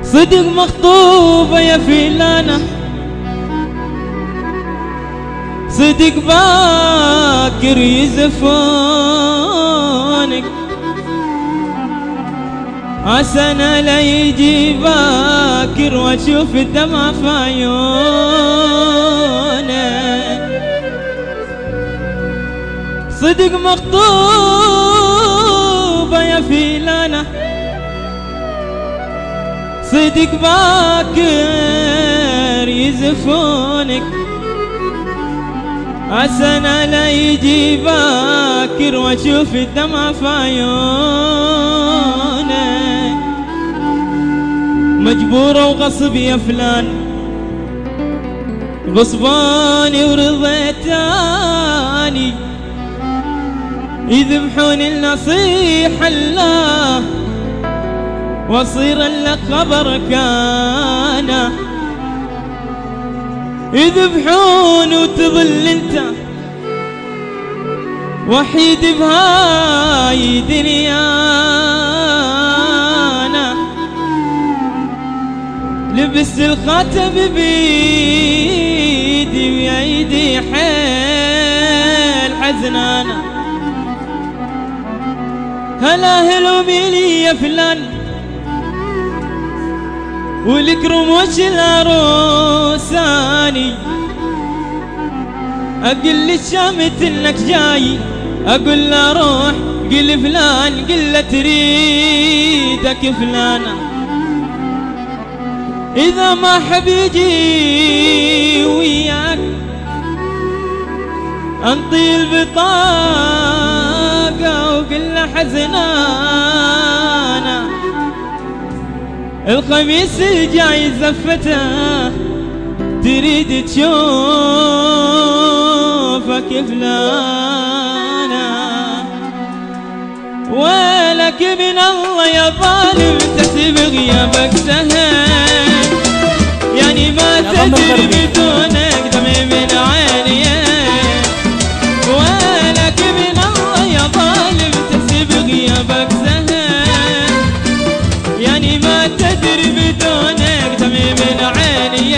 صدق مخطوبة يا فلانة، صدق باكر يزفونك، عسى لا يجي باكر واشوف الدمع في عيونك. صدق مخطوبة يا فلانة، صدق باكر يزفونك، عسى لا يجي باكر واشوف الدمع في عيونك. مجبورة وغصب يا فلان، غصباني ورضيتاني، يذبحون النصيحة الله واصير لك خبر كان، يذبحون وتظل انت وحيد بهاي دنيانا. لبس الخاتم بيدي ويدي حيل حزنانا. هلا هلومي لي يا فلان والكرم وش العروساني، اقول للشامت انك جاي، اقول له روح قل فلان، قل له تريدك فلانة. اذا ما حب يجي وياك انطي البطاقة وقل له حزنانة. الخميس الجاي زفته تريد تشوفك فلانة. ولك من الله يا ظالم تحسب غيابك سهل، يعني ما تدري بدونك دمي من عيني. ولك من الله يا ظالم تحسب غيابك سهل، يعني ما تدري بدونك دمي من عيني.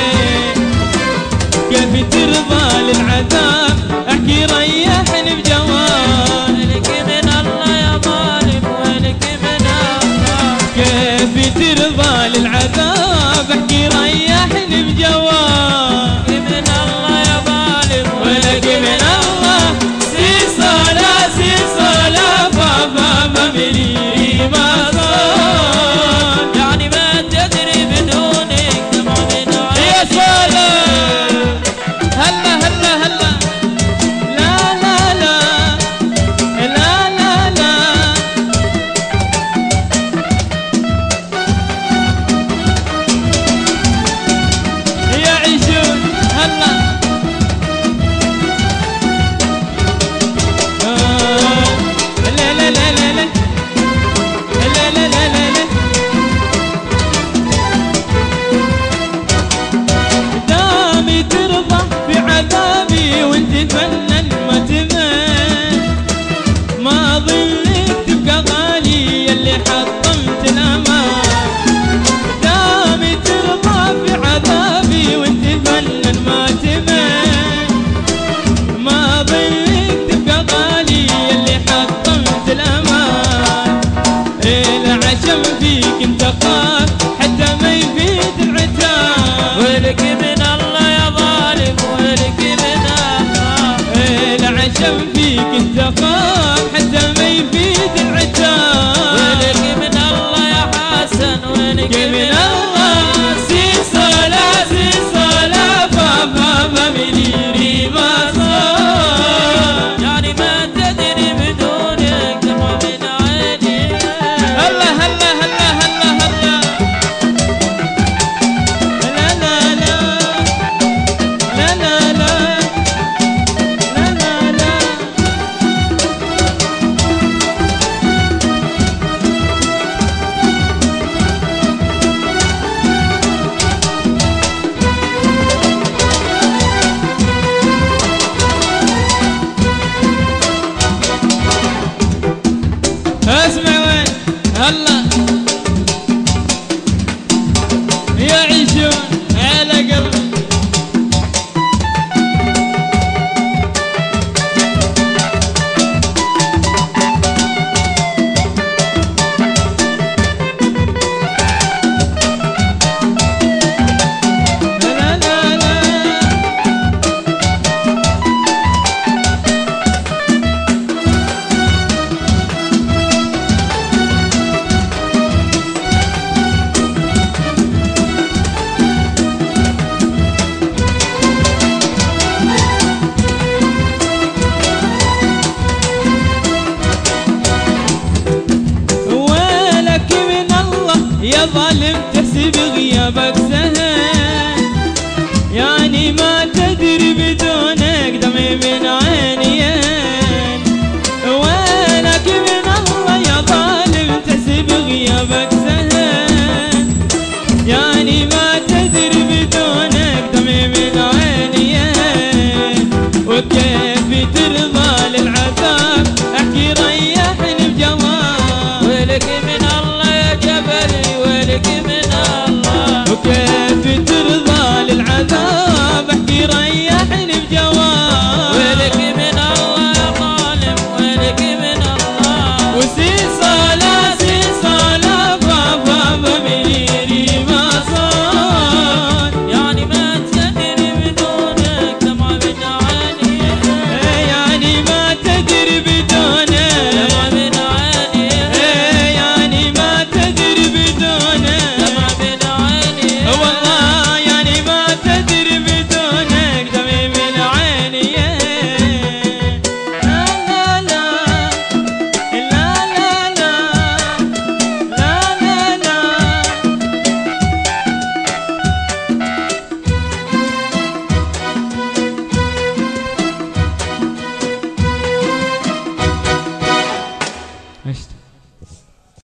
كيف ترضى للعذاب احكي ريحني بجواب. ولك من الله يا ظالم، ولك من الله. كيف ترضى للعذاب احكي ريحني بجواب. من الله يا ظالم، ولك من الله. سي صلاة سي صلاة بابا مملي ما صار، يعني ما تدري بدونك دمع من عيني. يا صلاة هلا هلا هلا. لا لا لا لا لا لا. يعيشون هلا. لا لا لا لا لا لا لا لا لا. دامي ترضى بعذابي وانت فنان ما تمل، ما ظلك تبقى غالي يلي حطمت الامال. دامي ترضى بعذابي وانت فنان ما تمل، ما ظلك تبقى غالي يلي حطمت الامال. العشم فيك انت خاف حتى ما يفيد العتاب. ولك من الله يا ظالم، ولك من الله. العشم فيك انت خاف حتى ما يفيد العتاب. ولك من الله يا حسن، ولك من الله. سي صلاة سي صلاة بابا مملي ما صار، يعني ما تدري بدونك دمع من عيني. هلا هلا هلا هلا هلا. لا لا لا لا لا لا لا لا لا. اسمع وين هلا.